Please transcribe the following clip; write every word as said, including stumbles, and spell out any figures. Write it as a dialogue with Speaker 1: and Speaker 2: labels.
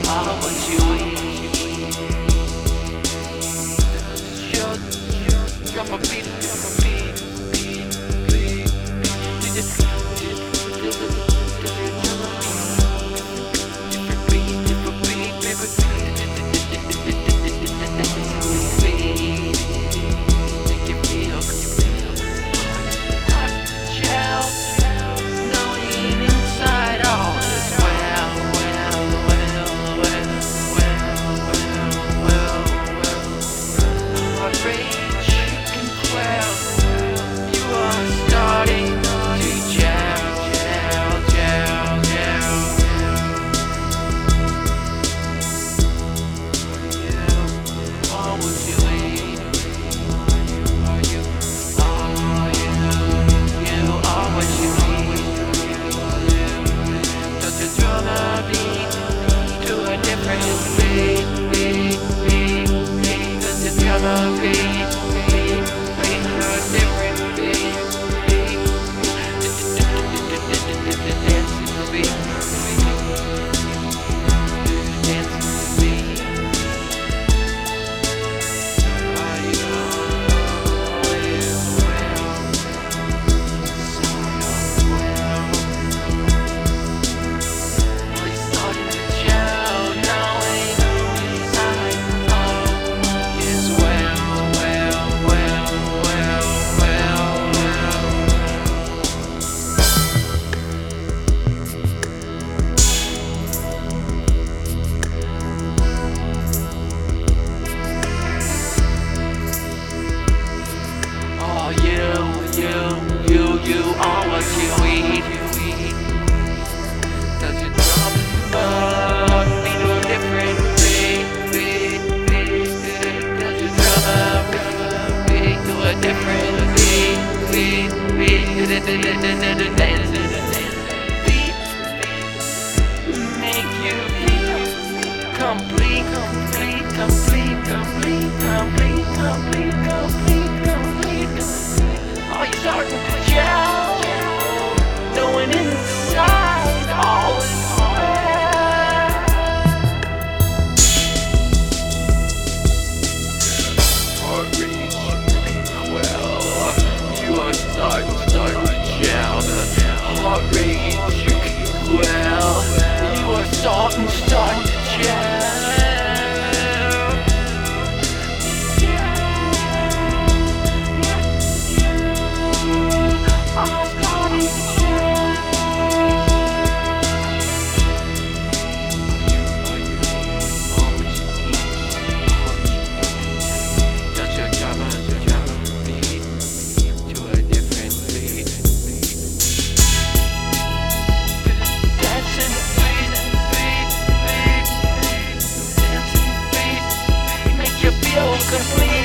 Speaker 1: all what you eat. Just drop a beat, drop a beat, beat, beat. You just different beat, different beat, baby. Make you feel, child, knowing inside all is well, well, well, well, well, well, well. Heart rage you can quell. You are starting to gel, gel, gel, gel. You are what you eat. Are you? Are you? You are what you eat. Does your drummer beat to a different beat, beat, beat, beat? Does your drummer beat, beat, beat to a different beat, beat? Dance to the beat, dance to the beat. Are you? Are you well? Are you starting to gel? Knowing inside all is well, well, well, well, well, well. Oh, you, you, you, you are what you eat. Does your drummer beat to a different beat, beat, beat? Does your drummer beat to a different beat, beat, beat? Dance to the beat, make you feel complete, complete, complete, complete, complete, complete, complete, complete. Are you starting to gel? Knowing inside all is well. Heart rate, well, you are starting, starting to gel. Heart rate, you can well, you are starting, starting to gel. Complete.